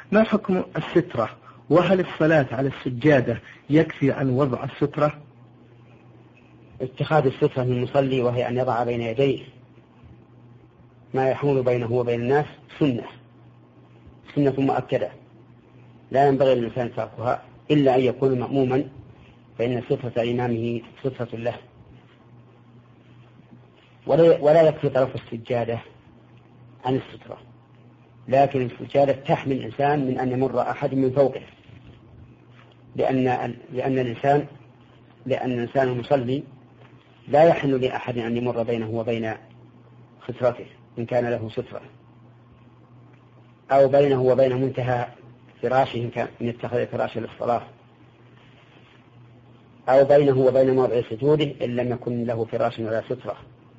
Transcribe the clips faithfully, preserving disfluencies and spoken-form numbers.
ما حكم السترة؟ وهل الصلاة على السجادة يكفي عن وضع السترة؟ اتخاذ السترة من المصلي وهي أن يضع بين يديه ما يحول بينه وبين الناس سنة سنة مؤكدة لا ينبغي للإنسان تركها إلا أن يكون مأموما، فإن سترة إمامه سترة له. ولا يكفي طرف السجادة عن السترة، لكن السجادة تحمي الإنسان من أن يمر أحد من فوقه، لأن لأن الإنسان لأن الإنسان المصلي لا يحن لأحد أن يمر بينه وبين سترته إن كان له سترة، أو بينه وبين منتهى فراشه إن كان يتخذ فراشه للصلاة، أو بينه وبين موضع سجوده إن لم يكن له فراش ولا سترة.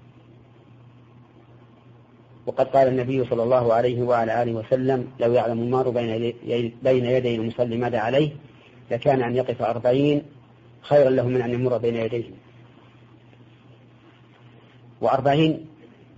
وقد قال النبي صلى الله عليه وعلى آله وسلم: لو يعلم المار بين يدي المصلي ماذا عليه لكان أن يقف أربعين خيرا له من أن يمر بين يديه. وأربعين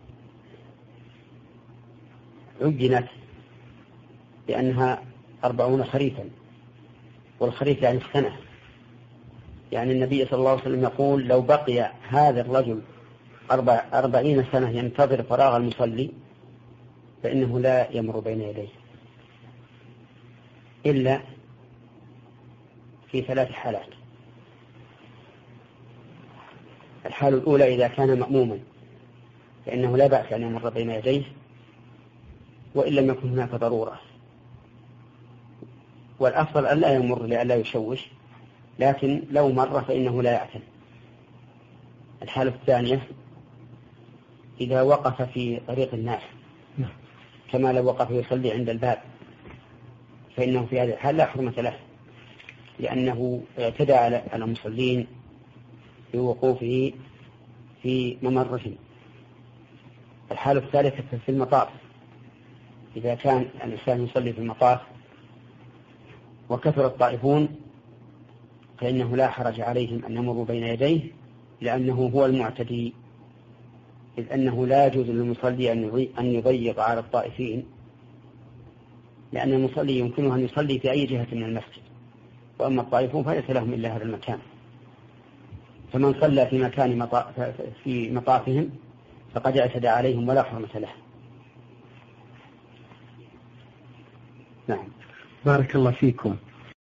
عجنت لأنها أربعون خريفا، والخريف يعني السنة، يعني النبي صلى الله عليه وسلم يقول: لو بقي هذا الرجل أربع أربعين سنة ينتظر فراغ المصلي فإنه لا يمر بين يديه إلا في ثلاث حالات. الحالة الأولى إذا كان مأموما فإنه لا بأس أن يمر بين يديه وإن لم يكن هناك ضرورة، والأفضل أن لا يمر لئلا يشوش، لكن لو مر فإنه لا يعتل. الحالة الثانية إذا وقف في طريق الناس كما لو وقف يصلي عند الباب فإنه في هذه الحالة لا حرمة له، لأنه اعتدى على المصلين بوقوفه في ممرهم. الحالة الثالثة في المطاف، إذا كان الإنسان يصلي في المطاف وكثر الطائفون فإنه لا حرج عليهم أن يمروا بين يديه، لأنه هو المعتدي، إذ أنه لا يجوز للمصلي أن يضيق على الطائفين، لأن المصلي يمكنه أن يصلي في أي جهة من المسجد، وأما الطائفون فليس لهم إلا هذا المكان. فمن صلى في مكان مطاف في مطافهم فقد اعتدى عليهم ولا حرمة له. نعم. بارك الله فيكم.